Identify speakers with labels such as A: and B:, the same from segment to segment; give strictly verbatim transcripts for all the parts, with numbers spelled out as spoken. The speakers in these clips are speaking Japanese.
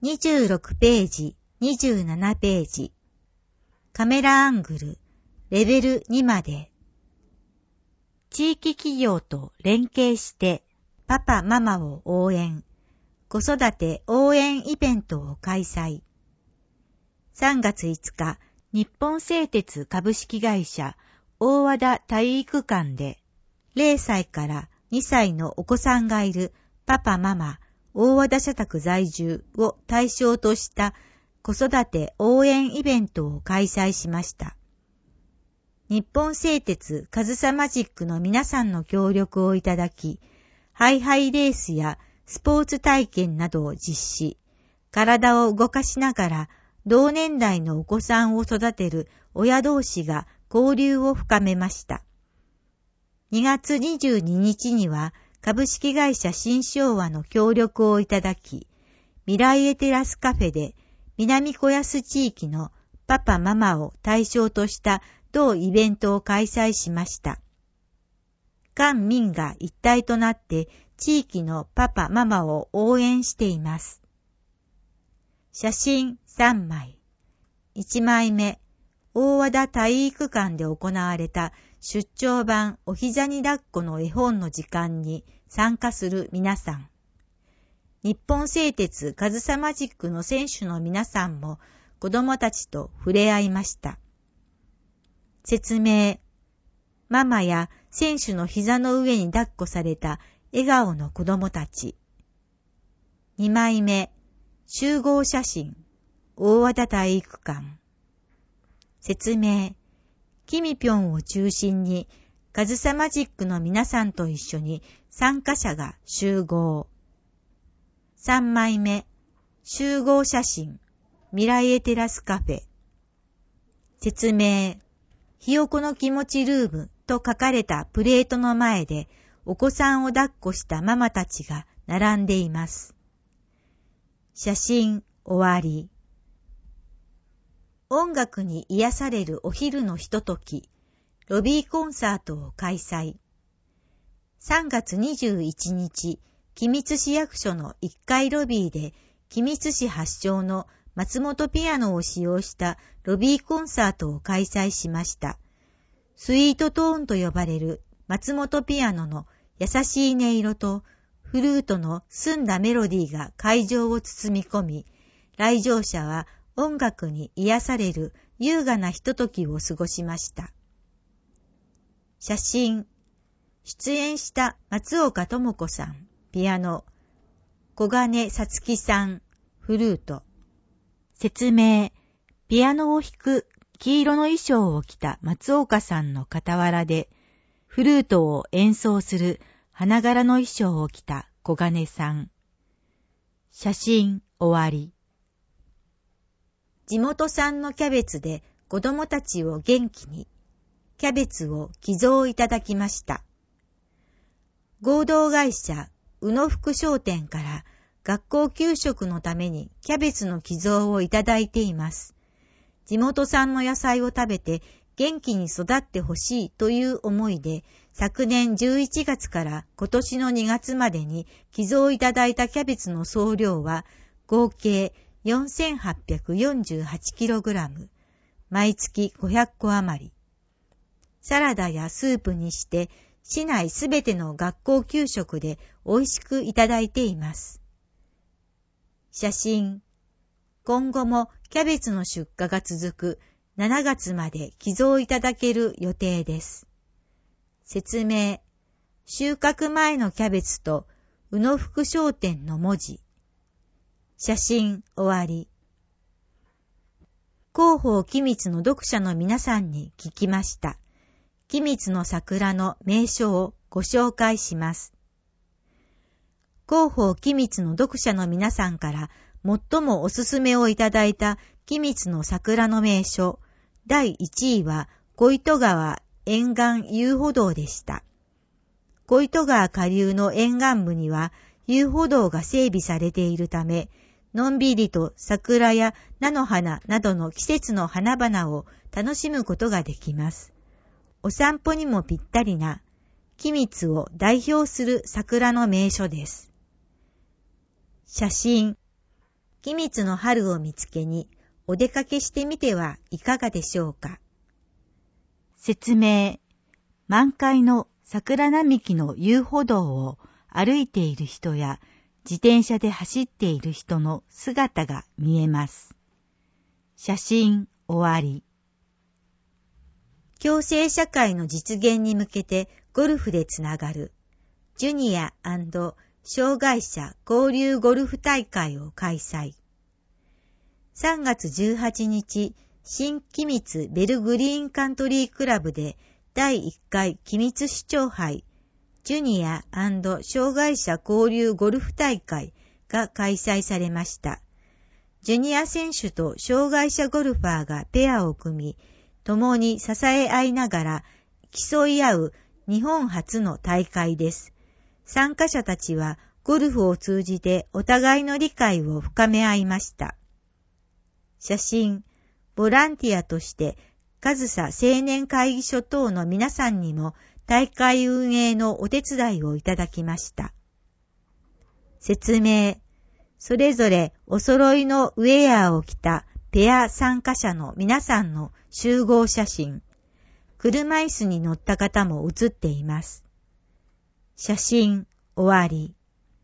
A: にじゅうろくページ、にじゅうななページ。カメラアングル、レベルにまで。地域企業と連携してパパママを応援、子育て応援イベントを開催。さんがついつか、日本製鉄株式会社大和田体育館でれいさいからにさいのお子さんがいるパパママ大和田社宅在住を対象とした子育て応援イベントを開催しました。日本製鉄カズサマジックの皆さんの協力をいただき、ハイハイレースやスポーツ体験などを実施、体を動かしながら同年代のお子さんを育てる親同士が交流を深めました。にがつにじゅうににちには株式会社新昭和の協力をいただき、未来へテラスカフェで南小安地域のパパママを対象とした同イベントを開催しました。官民が一体となって地域のパパママを応援しています。写真さんまい。いちまいめ、大和田体育館で行われた出張版お膝に抱っこの絵本の時間に参加する皆さん。日本製鉄カズサマジックの選手の皆さんも子供たちと触れ合いました。説明。ママや選手の膝の上に抱っこされた笑顔の子供たち。にまいめ。集合写真。大和田体育館。説明。キミピョンを中心にカズサマジックの皆さんと一緒に参加者が集合。さんまいめ。集合写真。未来へテラスカフェ。説明。ひよこの気持ちルームと書かれたプレートの前でお子さんを抱っこしたママたちが並んでいます。写真終わり。音楽に癒されるお昼のひととき、ロビーコンサートを開催。さんがつにじゅういちにち、君津市役所のいっかいロビーで、君津市発祥の松本ピアノを使用したロビーコンサートを開催しました。スイートトーンと呼ばれる松本ピアノの優しい音色とフルートの澄んだメロディーが会場を包み込み、来場者は音楽に癒される優雅なひとときを過ごしました。写真。出演した松岡智子さん、ピアノ。小金さつきさん、フルート。説明。ピアノを弾く黄色の衣装を着た松岡さんの傍らで、フルートを演奏する花柄の衣装を着た小金さん。写真終わり。地元産のキャベツで子供たちを元気に、キャベツを寄贈いただきました。合同会社宇野福商店から学校給食のためにキャベツの寄贈をいただいています。地元産の野菜を食べて元気に育ってほしいという思いで、昨年じゅういちがつから今年のにがつまでに寄贈いただいたキャベツの総量は合計よんせんはっぴゃくよんじゅうはちキログラム、毎月ごひゃっこ余り。サラダやスープにして市内すべての学校給食で美味しくいただいています。写真。今後もキャベツの出荷が続くしちがつまで寄贈いただける予定です。説明。収穫前のキャベツと宇野福商店の文字。写真終わり。広報君津の読者の皆さんに聞きました。君津の桜の名所をご紹介します。広報君津の読者の皆さんから最もおすすめをいただいた君津の桜の名所、だいいちいは小糸川沿岸遊歩道でした。小糸川下流の沿岸部には遊歩道が整備されているため、のんびりと桜や菜の花などの季節の花々を楽しむことができます。お散歩にもぴったりな、君津を代表する桜の名所です。写真。 君津の春を見つけにお出かけしてみてはいかがでしょうか。
B: 説明。満開の桜並木の遊歩道を歩いている人や自転車で走っている人の姿が見えます。写真終わり。
A: 共生社会の実現に向けてゴルフでつながるジュニア&障害者交流ゴルフ大会を開催。さんがつじゅうはちにち、新君津ベルグリーンカントリークラブでだいいっかい君津市長杯ジュニア&障害者交流ゴルフ大会が開催されました。ジュニア選手と障害者ゴルファーがペアを組み、共に支え合いながら競い合う日本初の大会です。参加者たちはゴルフを通じてお互いの理解を深め合いました。写真、ボランティアとして上総青年会議所等の皆さんにも大会運営のお手伝いをいただきました。説明、それぞれお揃いのウェアを着たペア参加者の皆さんの集合写真、車椅子に乗った方も写っています。写真終わり。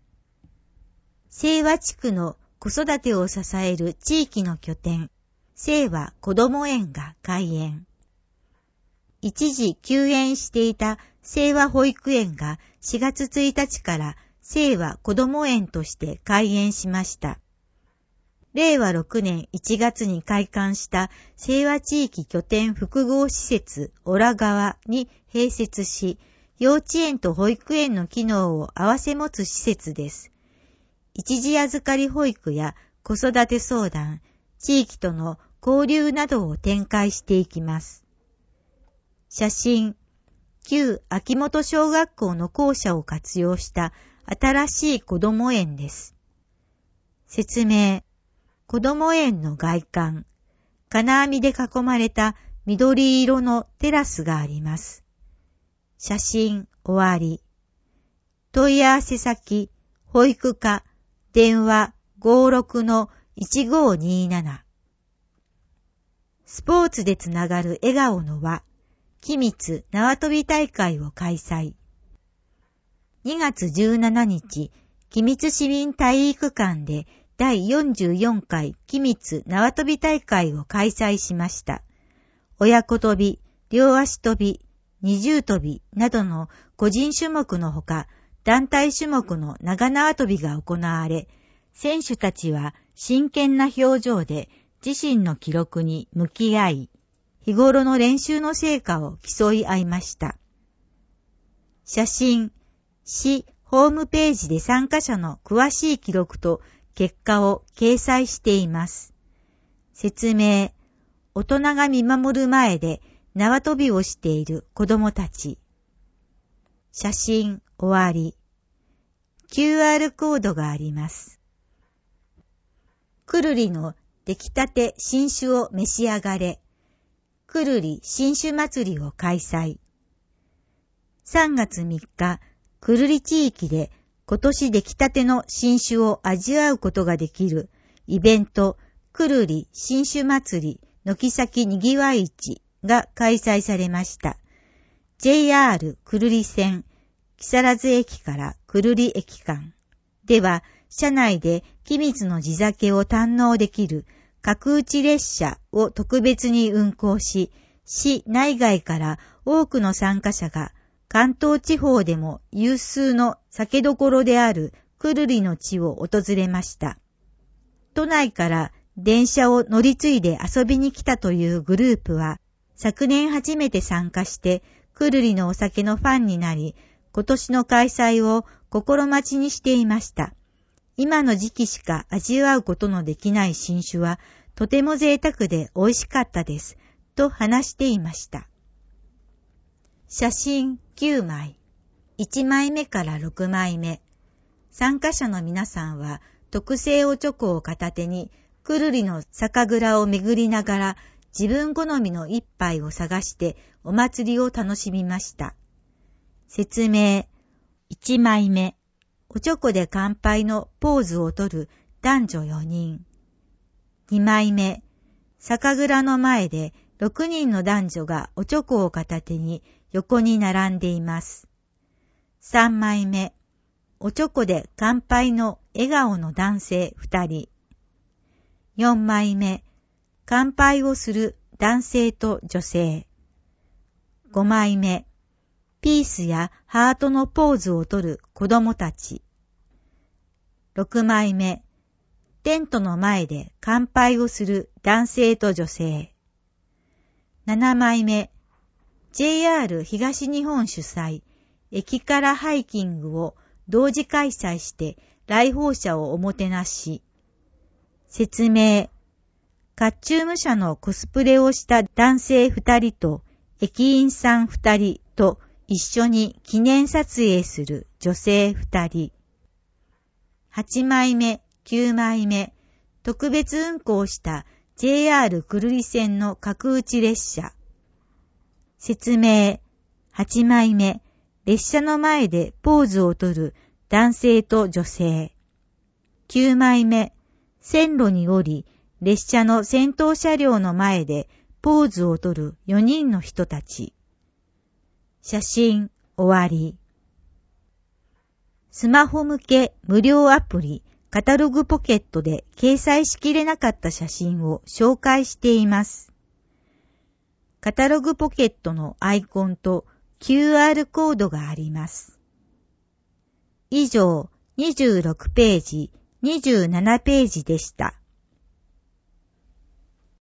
A: 清和地区の子育てを支える地域の拠点、清和こども園が開園。一時休園していた清和保育園がしがつついたちから清和こども園として開園しました。れいわろくねんいちがつに開館した清和地域拠点複合施設オラ川に併設し、幼稚園と保育園の機能を併せ持つ施設です。一時預かり保育や子育て相談、地域との交流などを展開していきます。写真、旧秋元小学校の校舎を活用した新しい子ども園です。説明、子ども園の外観、金網で囲まれた緑色のテラスがあります。写真終わり。問い合わせ先、保育課、電話 ごろくのいちごになな。スポーツでつながる笑顔の輪、君津縄跳び大会を開催。にがつじゅうしちにち、君津市民体育館でだいよんじゅうよんかい君津縄跳び大会を開催しました。親子跳び、両足跳び、二重跳びなどの個人種目のほか、団体種目の長縄跳びが行われ、選手たちは真剣な表情で自身の記録に向き合い、日頃の練習の成果を競い合いました。写真、市ホームページで参加者の詳しい記録と結果を掲載しています。説明、大人が見守る前で縄跳びをしている子供たち。写真終わり。キューアール コードがあります。くるりの出来たて新酒を召し上がれ。くるり新酒祭りを開催。さんがつみっか、くるり地域で今年出来たての新酒を味わうことができるイベント、くるり新酒祭り軒先にぎわい市が開催されました。ジェイアール くるり線、木更津駅からくるり駅間では、車内で君津の地酒を堪能できる角打ち列車を特別に運行し、市内外から多くの参加者が関東地方でも有数の酒どころであるくるりの地を訪れました。都内から電車を乗り継いで遊びに来たというグループは、昨年初めて参加してくるりのお酒のファンになり、今年の開催を心待ちにしていました。今の時期しか味わうことのできない新酒はとても贅沢で美味しかったです、と話していました。写真きゅうまい。いちまいめからろくまいめ。参加者の皆さんは特製おちょこを片手にくるりの酒蔵を巡りながら自分好みの一杯を探してお祭りを楽しみました。説明。いちまいめ。おちょこで乾杯のポーズをとる男女よにん。 にまいめ、酒蔵の前でろくにんの男女がおちょこを片手に横に並んでいます。さんまいめ、おちょこで乾杯の笑顔の男性ふたり。よんまいめ、乾杯をする男性と女性。ごまいめ、ピースやハートのポーズをとる子供たち。ろくまいめ、テントの前で乾杯をする男性と女性。ななまいめ、ジェイアール 東日本主催、駅からハイキングを同時開催して来訪者をおもてなし。説明。甲冑武者のコスプレをした男性ふたりと駅員さんふたりと一緒に記念撮影する女性ふたり。はちまいめ、きゅうまいめ、特別運行した ジェイアール 久留里線の角打ち列車。説明。はちまいめ、列車の前でポーズをとる男性と女性。きゅうまいめ、線路に降り、列車の先頭車両の前でポーズをとるよにんの人たち。写真終わり。スマホ向け無料アプリカタログポケットで掲載しきれなかった写真を紹介しています。カタログポケットのアイコンと キューアール コードがあります。以上、にじゅうろくページ、にじゅうななページでした。